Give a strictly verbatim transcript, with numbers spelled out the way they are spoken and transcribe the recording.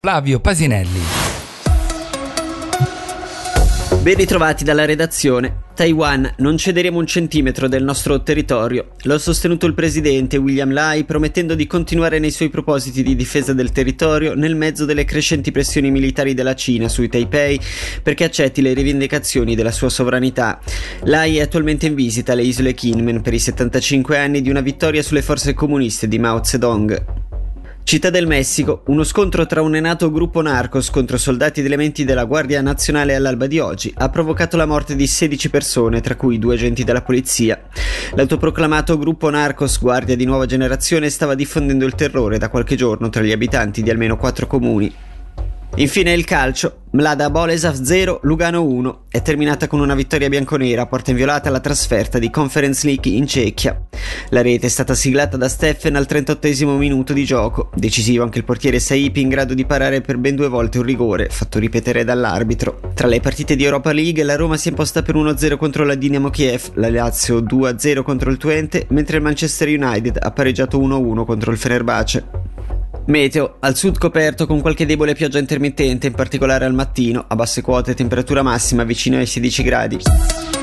Flavio Pasinelli. Ben ritrovati dalla redazione. Taiwan, non cederemo un centimetro del nostro territorio. Lo ha sostenuto il presidente William Lai, promettendo di continuare nei suoi propositi di difesa del territorio nel mezzo delle crescenti pressioni militari della Cina sui Taipei perché accetti le rivendicazioni della sua sovranità. Lai è attualmente in visita alle isole Kinmen per i settantacinque anni di una vittoria sulle forze comuniste di Mao Zedong. Città del Messico, uno scontro tra un neonato gruppo narcos contro soldati ed elementi della Guardia Nazionale all'alba di oggi ha provocato la morte di sedici persone, tra cui due agenti della polizia. L'autoproclamato gruppo narcos Guardia di Nuova Generazione stava diffondendo il terrore da qualche giorno tra gli abitanti di almeno quattro comuni. Infine il calcio. Mlada Boleslav zero, Lugano uno. È terminata con una vittoria bianconera a porta inviolata alla trasferta di Conference League in Cecchia. La rete è stata siglata da Steffen al trentottesimo minuto di gioco. Decisivo anche il portiere Saipi, in grado di parare per ben due volte un rigore, fatto ripetere dall'arbitro. Tra le partite di Europa League, la Roma si è imposta per uno a zero contro la Dinamo Kiev, la Lazio due a zero contro il Twente, mentre il Manchester United ha pareggiato uno a uno contro il Fenerbahce. Meteo, al sud coperto con qualche debole pioggia intermittente, in particolare al mattino, a basse quote temperatura massima vicino ai sedici gradi.